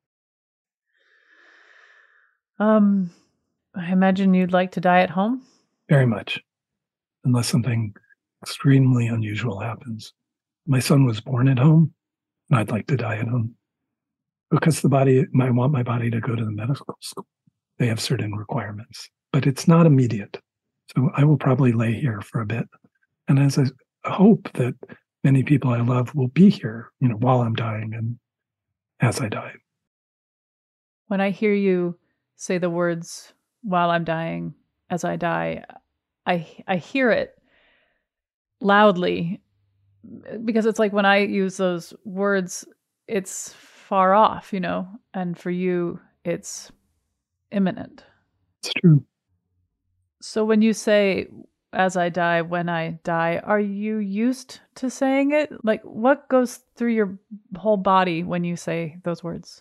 I imagine you'd like to die at home? Very much, unless something extremely unusual happens. My son was born at home, and I'd like to die at home. Because I want my body to go to the medical school. They have certain requirements, but it's not immediate. So I will probably lay here for a bit. And as I hope that many people I love will be here, while I'm dying and as I die. When I hear you say the words, while I'm dying, as I die, I hear it loudly, because it's like when I use those words, it's far off, and for you, it's imminent. It's true. So when you say, as I die, when I die, are you used to saying it? Like, what goes through your whole body when you say those words?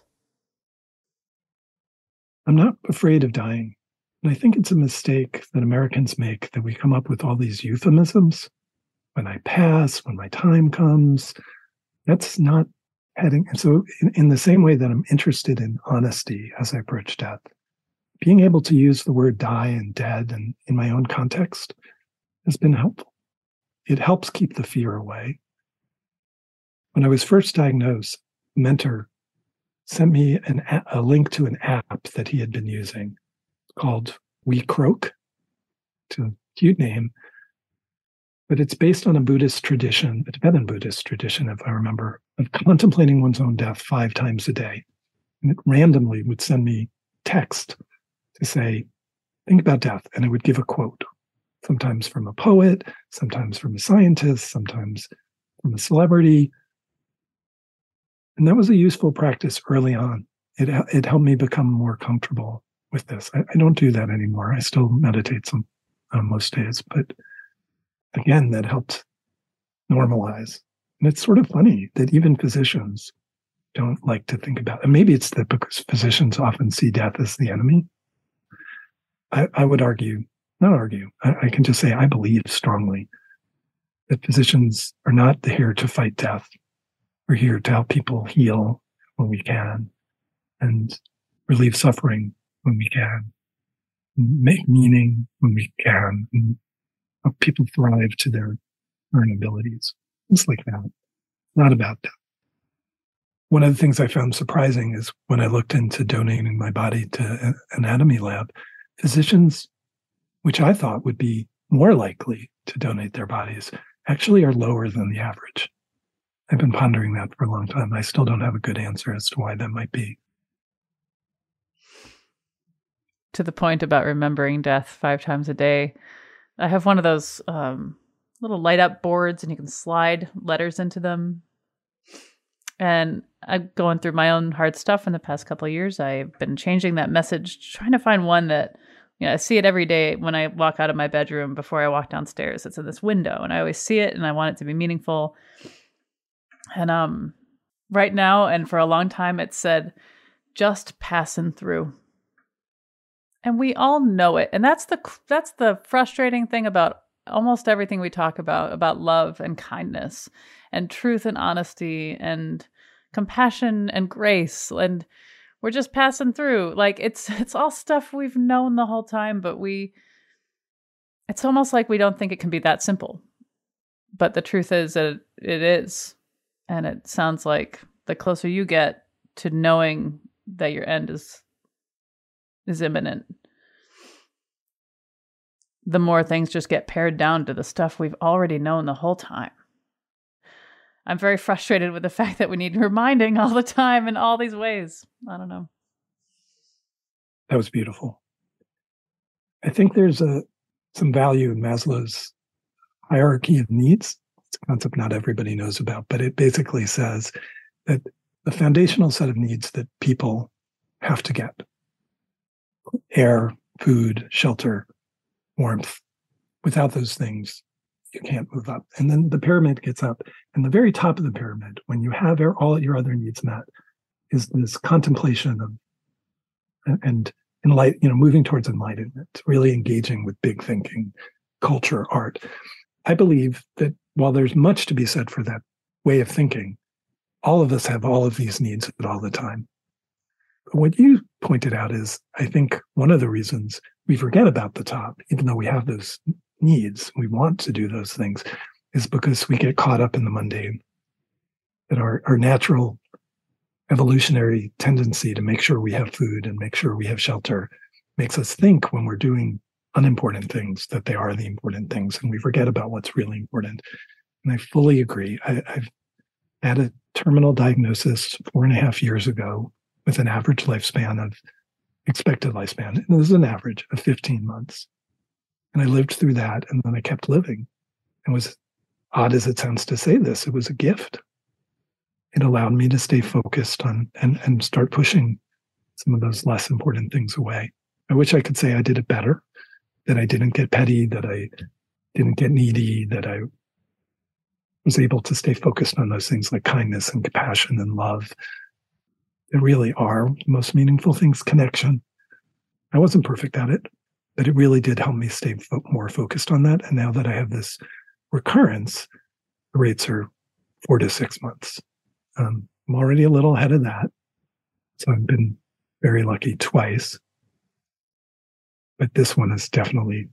I'm not afraid of dying. And I think it's a mistake that Americans make, that we come up with all these euphemisms. When I pass, when my time comes, that's not heading. And so in the same way that I'm interested in honesty as I approach death, being able to use the word die and dead and in my own context has been helpful. It helps keep the fear away. When I was first diagnosed, a mentor sent me a link to an app that he had been using called We Croak. It's a cute name, but it's based on a Buddhist tradition, a Tibetan Buddhist tradition, if I remember, of contemplating one's own death 5 times a day. And it randomly would send me text to say, think about death, and it would give a quote sometimes from a poet, sometimes from a scientist, sometimes from a celebrity. And that was a useful practice early on. It helped me become more comfortable with this. I don't do that anymore. I still meditate most days, but again, that helped normalize. And it's sort of funny that even physicians don't like to think about it. And maybe it's that because physicians often see death as the enemy. I would I can just say I believe strongly that physicians are not here to fight death. We're here to help people heal when we can and relieve suffering when we can, make meaning when we can, and help people thrive to their current abilities. It's like that. Not about death. One of the things I found surprising is when I looked into donating my body to an anatomy lab, physicians, which I thought would be more likely to donate their bodies, actually are lower than the average. I've been pondering that for a long time. I still don't have a good answer as to why that might be. To the point about remembering death 5 times a day, I have one of those little light up boards and you can slide letters into them. And I'm going through my own hard stuff in the past couple of years. I've been changing that message, trying to find one that, I see it every day when I walk out of my bedroom before I walk downstairs. It's in this window and I always see it and I want it to be meaningful. And right now and for a long time, it said, just passing through. And we all know it. And that's the frustrating thing about almost everything we talk about love and kindness and truth and honesty and compassion and grace. And we're just passing through. Like it's all stuff we've known the whole time, but it's almost like we don't think it can be that simple. But the truth is that it is. And it sounds like the closer you get to knowing that your end is imminent, the more things just get pared down to the stuff we've already known the whole time. I'm very frustrated with the fact that we need reminding all the time in all these ways. I don't know. That was beautiful. I think there's some value in Maslow's hierarchy of needs. It's a concept not everybody knows about, but it basically says that the foundational set of needs that people have to get: air, food, shelter, warmth. Without those things, you can't move up. And then the pyramid gets up. And the very top of the pyramid, when you have all your other needs met, is this contemplation of and moving towards enlightenment, really engaging with big thinking, culture, art. I believe that while there's much to be said for that way of thinking, all of us have all of these needs at all the time. But what you pointed out is, I think, one of the reasons we forget about the top, even though we have those needs, we want to do those things, is because we get caught up in the mundane. That our natural evolutionary tendency to make sure we have food and make sure we have shelter makes us think when we're doing unimportant things that they are the important things, and we forget about what's really important. And I fully agree. I've had a terminal diagnosis 4.5 years ago with an average lifespan of expected lifespan. And it was an average of 15 months. And I lived through that, and then I kept living. It was, odd as it sounds to say this, it was a gift. It allowed me to stay focused on and start pushing some of those less important things away. I wish I could say I did it better, that I didn't get petty, that I didn't get needy, that I was able to stay focused on those things like kindness and compassion and love. That really are the most meaningful things. Connection. I wasn't perfect at it, but it really did help me stay more focused on that. And now that I have this recurrence, the rates are 4 to 6 months. I'm already a little ahead of that. So I've been very lucky twice. But this one has definitely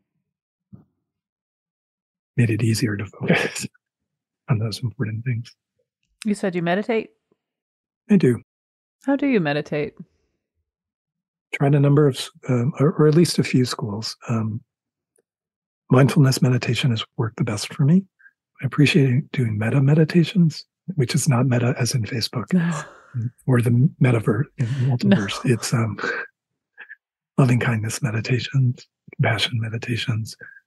made it easier to focus on those important things. You said you meditate? I do. How do you meditate? Tried a number of, or at least a few schools. Mindfulness meditation has worked the best for me. I appreciate doing metta meditations, which is not meta as in Facebook or the metaverse, multiverse. No. It's loving kindness meditations, compassion meditations.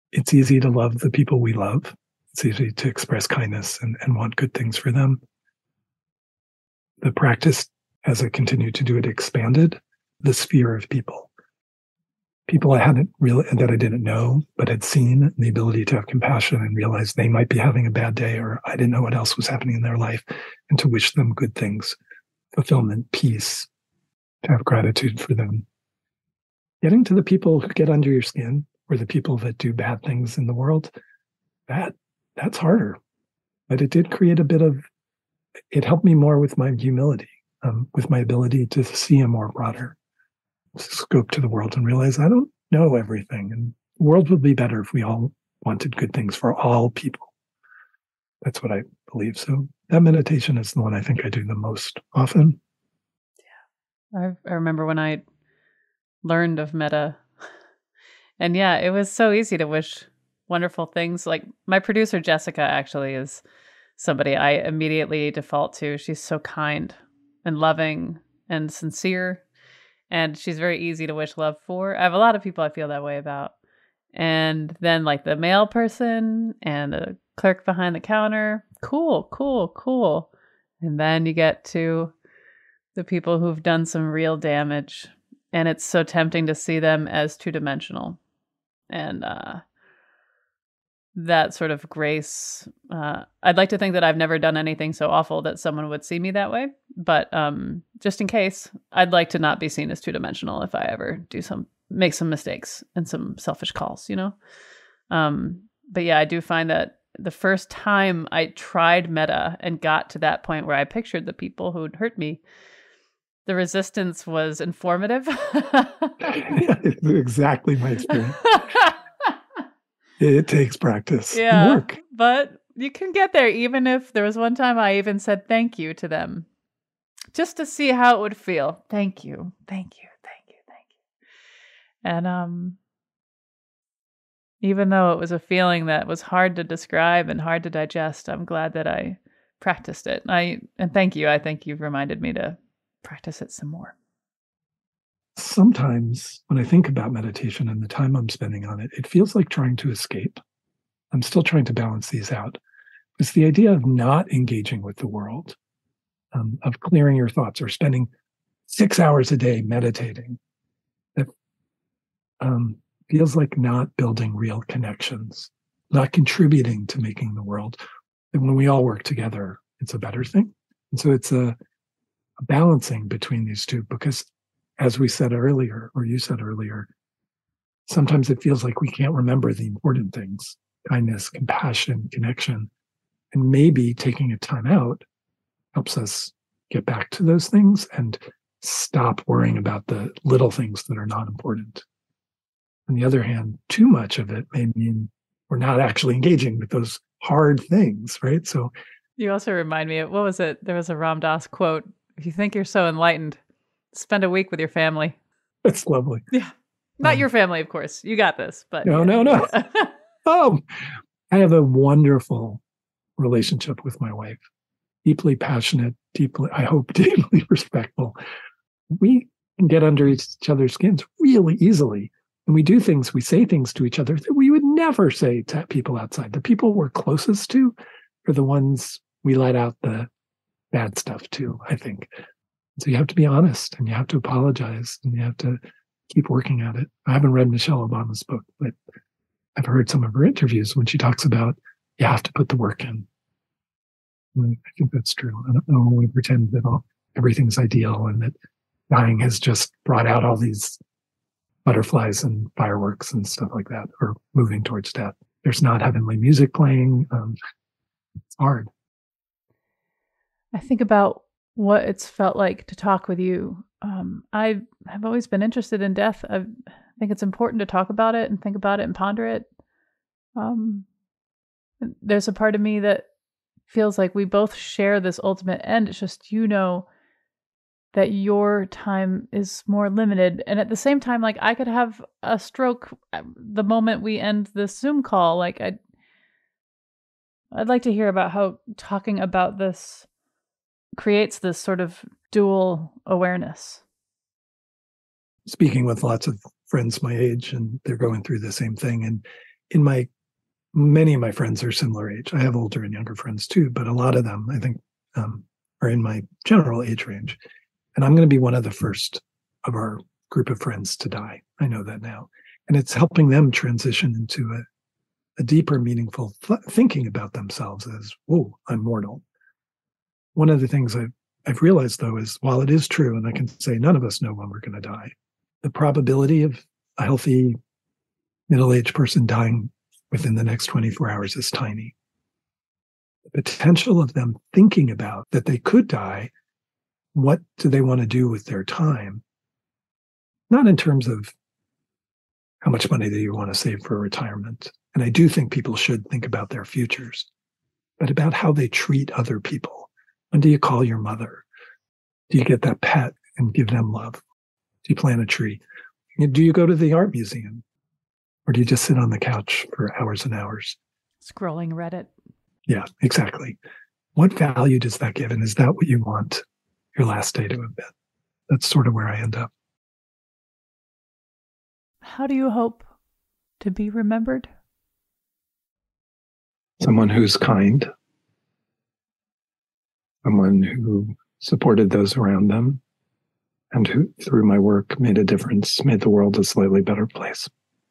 it's easy to love the people we love. It's easy to express kindness and want good things for them. The practice, as I continued to do it, expanded the sphere of people. People that I didn't know, but had seen, and the ability to have compassion and realize they might be having a bad day, or I didn't know what else was happening in their life, and to wish them good things, fulfillment, peace, to have gratitude for them. Getting to the people who get under your skin, or the people that do bad things in the world, that's harder. But it did create it helped me more with my humility, with my ability to see a more broader scope to the world and realize I don't know everything. And the world would be better if we all wanted good things for all people. That's what I believe. So that meditation is the one I think I do the most often. Yeah. I remember when I learned of metta. And yeah, it was so easy to wish wonderful things. Like my producer, Jessica, actually is somebody I immediately default to. She's so kind and loving and sincere. And she's very easy to wish love for. I have a lot of people I feel that way about. And then like the mail person and the clerk behind the counter, cool. And then you get to the people who've done some real damage. And it's so tempting to see them as two-dimensional. And that sort of grace, I'd like to think that I've never done anything so awful that someone would see me that way. But just in case, I'd like to not be seen as two-dimensional if I ever make some mistakes and some selfish calls, you know? But yeah, I do find that the first time I tried metta and got to that point where I pictured the people who'd hurt me, the resistance was informative. It's exactly my experience. It takes practice and work. But you can get there, even if there was one time I even said thank you to them, just to see how it would feel. Thank you. And even though it was a feeling that was hard to describe and hard to digest, I'm glad that I practiced it. And thank you. I think you've reminded me to practice it some more. Sometimes when I think about meditation and the time I'm spending on it, it feels like trying to escape. I'm still trying to balance these out. It's the idea of not engaging with the world, of clearing your thoughts or spending 6 hours a day meditating. That feels like not building real connections, not contributing to making the world. And when we all work together, it's a better thing. And so it's a balancing between these two, because as we said earlier, or you said earlier, sometimes it feels like we can't remember the important things: kindness, compassion, connection. And maybe taking a time out helps us get back to those things and stop worrying about the little things that are not important. On the other hand, too much of it may mean we're not actually engaging with those hard things, right? So you also remind me of, what was it? There was a Ram Dass quote: if you think you're so enlightened, spend a week with your family. That's lovely. Yeah. Not your family, of course. You got this. But no. Oh, I have a wonderful relationship with my wife. Deeply passionate, I hope deeply respectful. We can get under each other's skins really easily. And we say things to each other that we would never say to people outside. The people we're closest to are the ones we let out the bad stuff to, I think. So you have to be honest, and you have to apologize, and you have to keep working at it. I haven't read Michelle Obama's book, but I've heard some of her interviews when she talks about you have to put the work in. And I think that's true. I don't know when we pretend that everything's ideal and that dying has just brought out all these butterflies and fireworks and stuff like that, or moving towards death. There's not heavenly music playing. It's hard. I think about what it's felt like to talk with you. I've always been interested in death. I think it's important to talk about it and think about it and ponder it. There's a part of me that feels like we both share this ultimate end. It's just, that your time is more limited. And at the same time, like, I could have a stroke the moment we end this Zoom call. Like, I'd like to hear about how talking about this creates this sort of dual awareness. Speaking with lots of friends my age, and they're going through the same thing. And many of my friends are similar age. I have older and younger friends too, but a lot of them, I think, are in my general age range. And I'm going to be one of the first of our group of friends to die. I know that now. And it's helping them transition into a deeper, meaningful thinking about themselves as, whoa, I'm mortal. One of the things I've realized, though, is while it is true, and I can say none of us know when we're going to die, the probability of a healthy middle-aged person dying within the next 24 hours is tiny. The potential of them thinking about that they could die, what do they want to do with their time? Not in terms of how much money do you want to save for retirement. And I do think people should think about their futures, but about how they treat other people. When do you call your mother? Do you get that pet and give them love? Do you plant a tree? Do you go to the art museum? Or do you just sit on the couch for hours and hours? Scrolling Reddit. Yeah, exactly. What value does that give? And is that what you want your last day to have been? That's sort of where I end up. How do you hope to be remembered? Someone who's kind. Someone who supported those around them. And who, through my work, made a difference, made the world a slightly better place.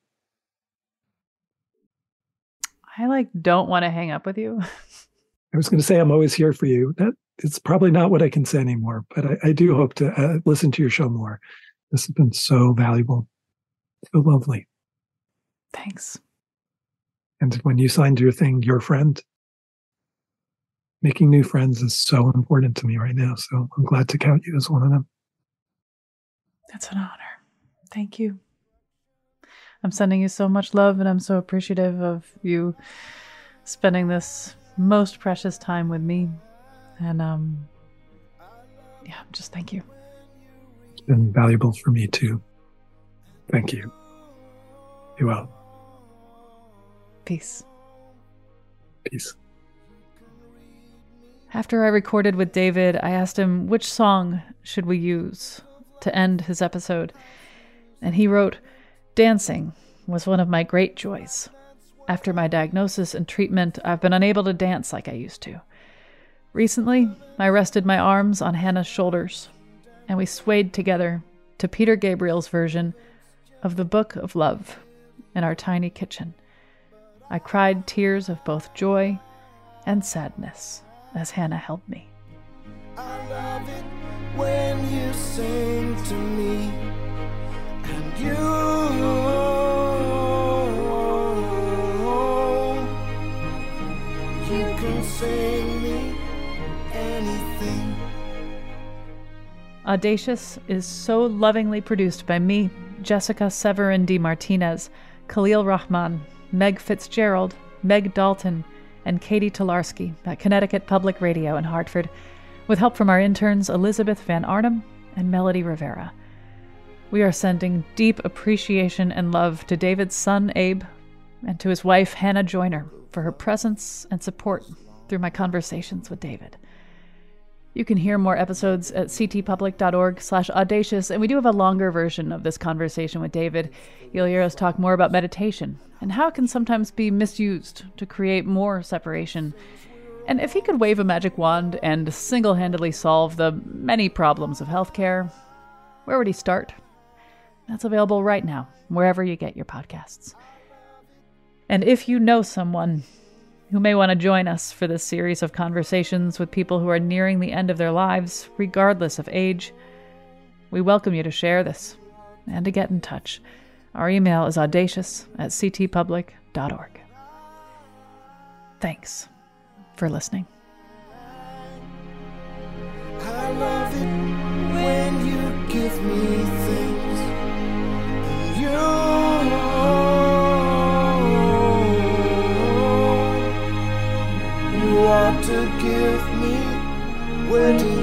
I don't want to hang up with you. I was going to say I'm always here for you. It's probably not what I can say anymore, but I do hope to listen to your show more. This has been so valuable, so lovely. Thanks. And when you signed your thing, Your Friend, making new friends is so important to me right now. So I'm glad to count you as one of them. That's an honor. Thank you. I'm sending you so much love, and I'm so appreciative of you spending this most precious time with me. And just thank you. It's been valuable for me too. Thank you. Be well. Peace. Peace. After I recorded with David, I asked him which song should we use to end his episode. And he wrote, "Dancing was one of my great joys. After my diagnosis and treatment, I've been unable to dance like I used to. Recently, I rested my arms on Hannah's shoulders, and we swayed together to Peter Gabriel's version of the Book of Love in our tiny kitchen. I cried tears of both joy and sadness as Hannah held me." I love it when you sing to me, and you can sing me anything. Audacious is so lovingly produced by me, Jessica Severin D. Martinez, Khalil Rahman, Meg Fitzgerald, Meg Dalton, and Katie Tolarski at Connecticut Public Radio in Hartford, with help from our interns Elizabeth Van Arnhem and Melody Rivera. We are sending deep appreciation and love to David's son, Abe, and to his wife, Hannah Joyner, for her presence and support through my conversations with David. You can hear more episodes at ctpublic.org/audacious, and we do have a longer version of this conversation with David. You'll hear us talk more about meditation and how it can sometimes be misused to create more separation. And if he could wave a magic wand and single-handedly solve the many problems of healthcare, where would he start? That's available right now, wherever you get your podcasts. And if you know someone who may want to join us for this series of conversations with people who are nearing the end of their lives, regardless of age, we welcome you to share this and to get in touch. Our email is audacious@ctpublic.org. Thanks for listening. I love it when you give me things, and you ought to give me wedding